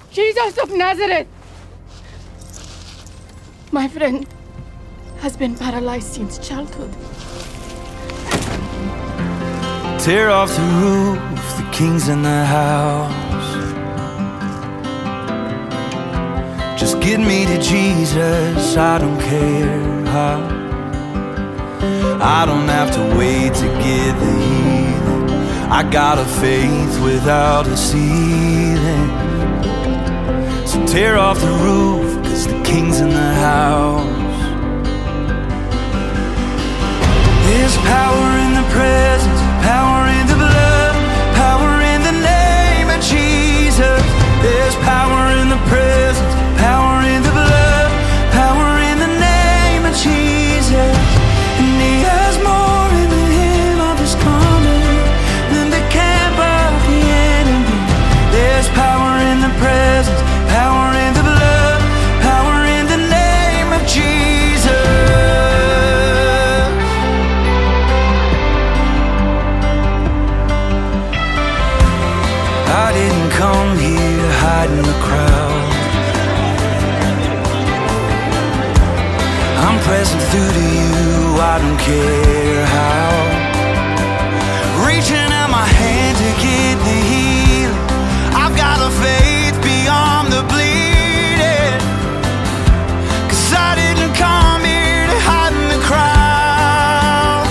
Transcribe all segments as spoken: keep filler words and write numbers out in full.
Jesus of Nazareth! My friend has been paralyzed since childhood. Tear off the roof, the king's in the house. Just get me to Jesus, I don't care how. I don't have to wait to get the healing. I got a faith without a ceiling. So tear off the roof, cause the king's in the house. There's power in the presence, power in the blood, power in the name of Jesus. There's power in the presence, power in the blood, power in the name of Jesus. And he has more in the hem of his garment than the camp of the enemy. There's power in the presence, power in the blood, power in the name of Jesus. I didn't come here to hide in the crowd. I'm pressing through to you, I don't care how. Reaching out my hand to get the healing. I've got a faith beyond the bleeding. Cause I didn't come here to hide in the crowd.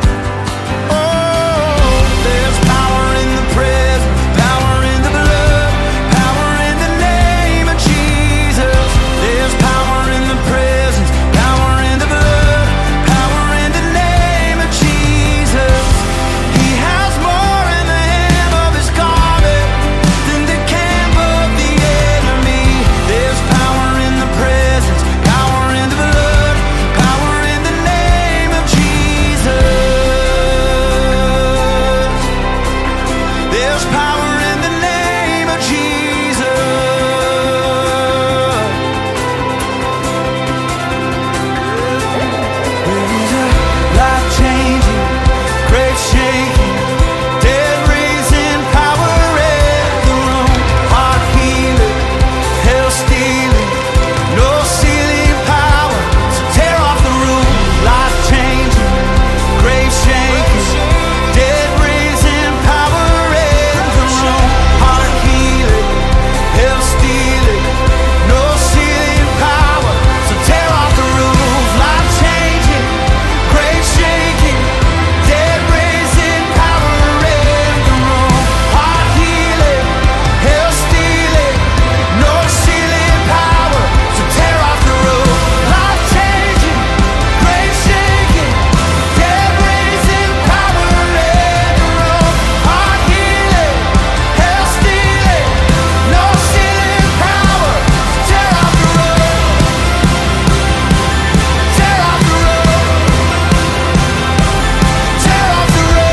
Oh, there's power in the presence, power in the blood, power in the name of Jesus. There's power in the presence, power in the blood, power in the name of Jesus. He has more in the hem of his garment than the camp of the enemy. There's power in the presence, power in the blood, power in the name of Jesus. There's power in the name of Jesus. There's a life-changing, grave-shaking, dead-raising power in the room. Heart healing, hell-stealing, no-ceiling power. So tear off the roof. Life-changing, grave-shaking, dead-raising power in the room. Heart healing, hell-stealing, no-ceiling power. So tear off the roof. Life-changing, grave-shaking, dead-raising power in the room. Heart healing, hell-stealing, no-ceiling power. So tear off the roof. Life-changing, grave-shaking, dead-raising power in the room. Heart healing, hell-stealing, no-ceiling power. So tear off the roof. Tear off the roof. Tear off the roof.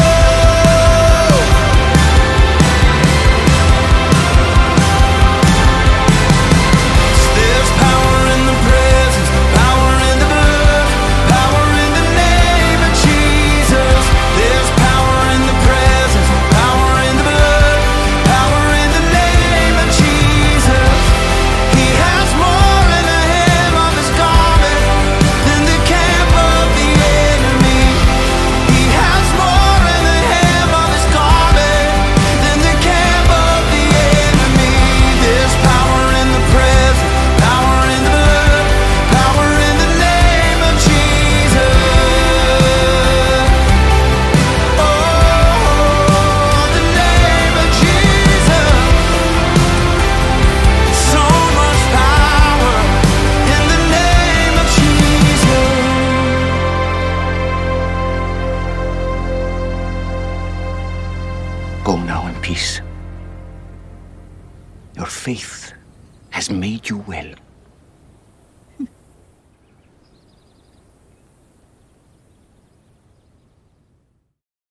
There's power in the presence, power in the blood, power in the name of Jesus. There's power in the presence, power in the blood, power in the name of Jesus. He has more in the hem of his garment than the camp of the enemy. He has more in the hem of his garment than the camp of the enemy. There's power in the presence, power in the blood, power in the name of Jesus. Oh, the name of Jesus. So much power in the name of Jesus. Go now in peace. Your faith has made you well.